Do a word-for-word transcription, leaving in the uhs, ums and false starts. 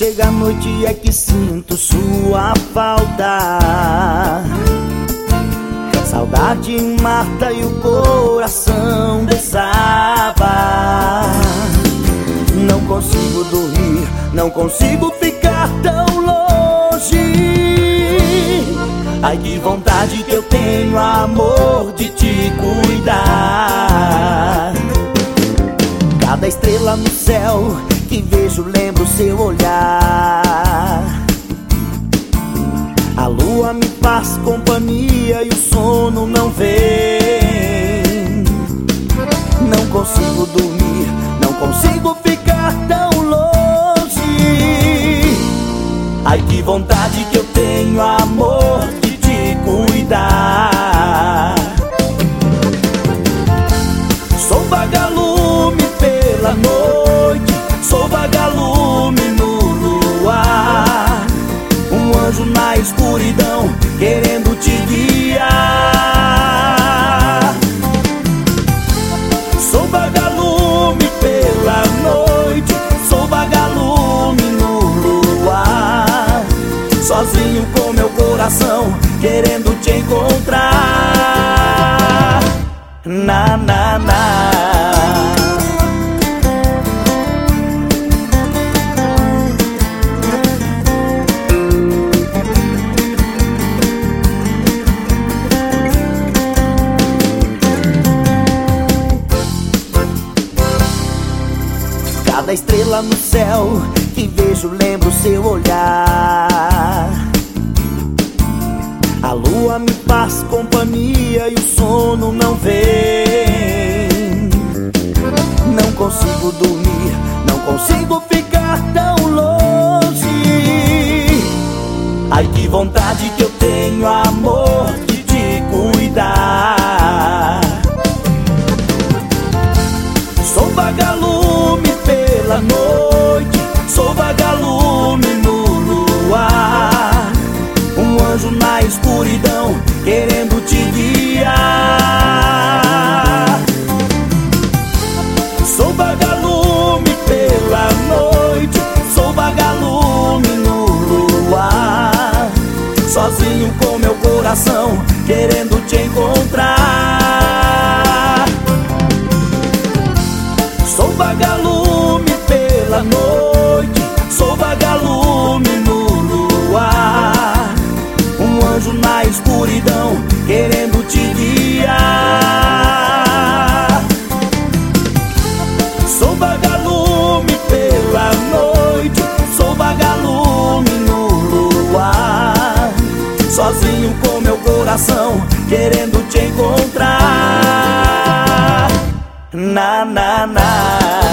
chega a noite é que sinto sua falta. Saudade mata e o coração desaba. Não consigo dormir, não consigo ficar tão longe. Ai, que vontade que eu tenho, amor, de te cuidar. Cada estrela no céu que vejo lembro seu olhar. A lua me faz companhia e o sono não vem. Não consigo dormir, não consigo ficar tão longe. Ai, que vontade que eu tenho, amor, de te cuidar. Sou vagalume pela noite, sou vagalume no luar. Um anjo na escuridão querendo te guiar. Sou vagalume pela noite, sou vagalume no luar. Sozinho com meu coração querendo te encontrar. Na, na, na. Cada estrela no céu que vejo lembro seu olhar. A lua me faz companhia e o sono não vem. Não consigo dormir, não consigo ficar tão longe. Ai, que vontade que eu tenho, amor, de te cuidar. Sou vagalume pela noite, sou vagalume no luar. Um anjo na escuridão querendo te guiar. Sou vagalume pela noite, sou vagalume no luar. Sozinho com meu coração querendo te encontrar. Sou vagalume pela noite, sou vagalume no luar. Um anjo na escuridão querendo te guiar. Sou vagalume pela noite, sou vagalume no luar. Sozinho com meu coração querendo te encontrar. Na, na, na.